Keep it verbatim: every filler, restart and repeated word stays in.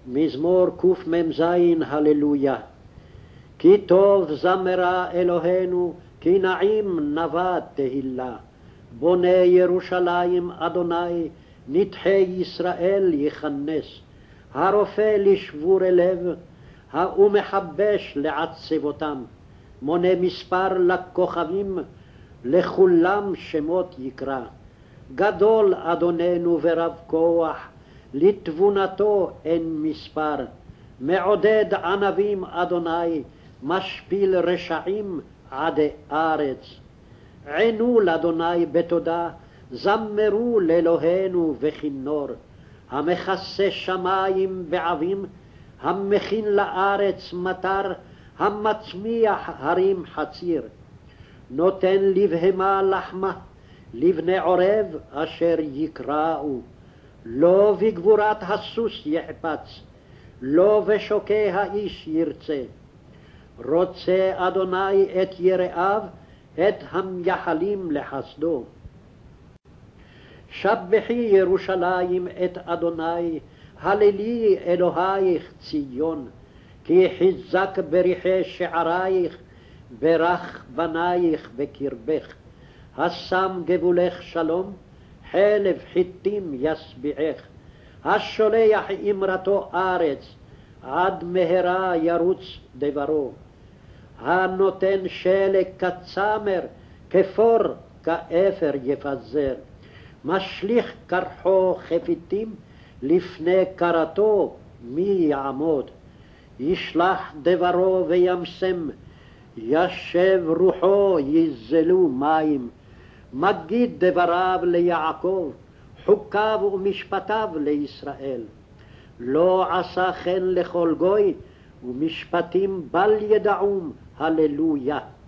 מזמור קמ"ז הללויה. כי טוב זמרה אלוהינו, כי נעים נווה תהילה. בוני ירושלים אדוני, נדחי ישראל יכנס. הרופא לשבורי לב, ומחבש לעצבותם. מונה מספר לכוכבים, לכולם שמות יקרא. גדול אדוננו ורב כוח, לתבונתו אין מספר. מעודד ענבים אדוני, משפיל רשעים עדי ארץ. ענו לאדוני בתודה, זמרו לאלוהינו בכינור. המכסה שמים בעבים, המכין לארץ מטר, המצמיח הרים חציר. נותן לבהמה לחמה, לבני עורב אשר יקראו. לא בגבורת הסוס יחפץ, לא בשוקי האיש ירצה. רוצה אדוני את יראיו, את המייחלים לחסדו. שבחי ירושלים את אדוני, הללי אלוהיך ציון. כי חיזק בריחי שערייך, ברך בנייך בקרבך. השם גבולך שלום, חלב חיטים ישביעך. השולח אמרתו ארץ, עד מהרה ירוץ דברו. הנותן שלג כצמר, כפור כאפר יפזר. משליך קרחו חפיתים, לפני קרתו מי יעמוד. ישלח דברו וימסם, ישב רוחו יזלו מים. מגיד דבריו ליעקב, חוקיו ומשפטיו לישראל. לא עשה כן לכל גוי, ומשפטים בל ידעום, הללויה.